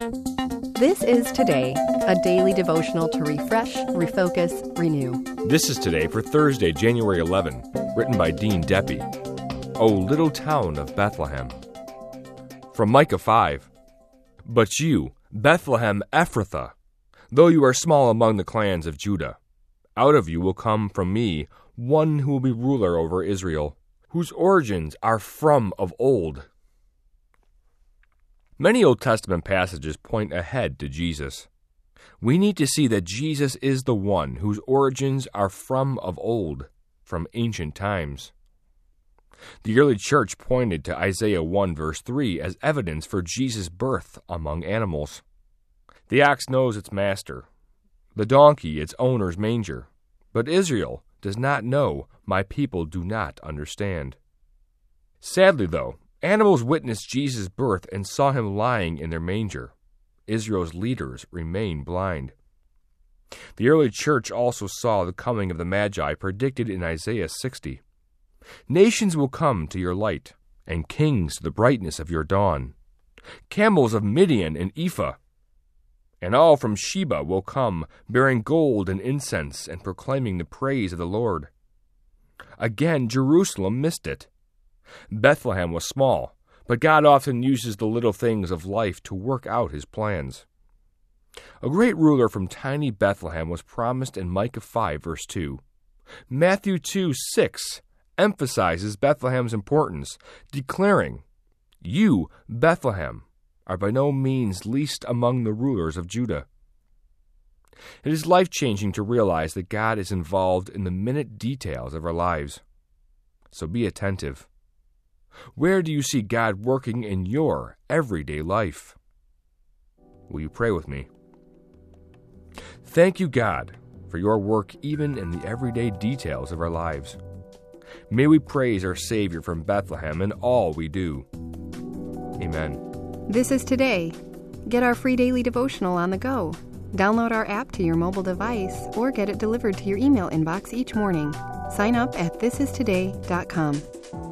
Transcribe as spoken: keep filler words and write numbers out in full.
This is Today, a daily devotional to refresh, refocus, renew. This is Today for Thursday, January eleventh, written by Dean Deppy. O little town of Bethlehem. From Micah five. But you, Bethlehem Ephrathah, though you are small among the clans of Judah, out of you will come from me one who will be ruler over Israel, whose origins are from of old. Many Old Testament passages point ahead to Jesus. We need to see that Jesus is the one whose origins are from of old, from ancient times. The early church pointed to Isaiah one verse three as evidence for Jesus' birth among animals. The ox knows its master, the donkey its owner's manger, but Israel does not know, my people do not understand. Sadly, though, animals witnessed Jesus' birth and saw him lying in their manger. Israel's leaders remain blind. The early church also saw the coming of the Magi predicted in Isaiah sixty. Nations will come to your light, and kings to the brightness of your dawn. Camels of Midian and Ephah, and all from Sheba will come, bearing gold and incense and proclaiming the praise of the Lord. Again, Jerusalem missed it. Bethlehem was small, but God often uses the little things of life to work out his plans. A great ruler from tiny Bethlehem was promised in Micah five, verse two. Matthew two, six emphasizes Bethlehem's importance, declaring, You, Bethlehem, are by no means least among the rulers of Judah. It is life-changing to realize that God is involved in the minute details of our lives. So be attentive. Where do you see God working in your everyday life? Will you pray with me? Thank you, God, for your work even in the everyday details of our lives. May we praise our Savior from Bethlehem in all we do. Amen. This is Today. Get our free daily devotional on the go. Download our app to your mobile device or get it delivered to your email inbox each morning. Sign up at this is today dot com.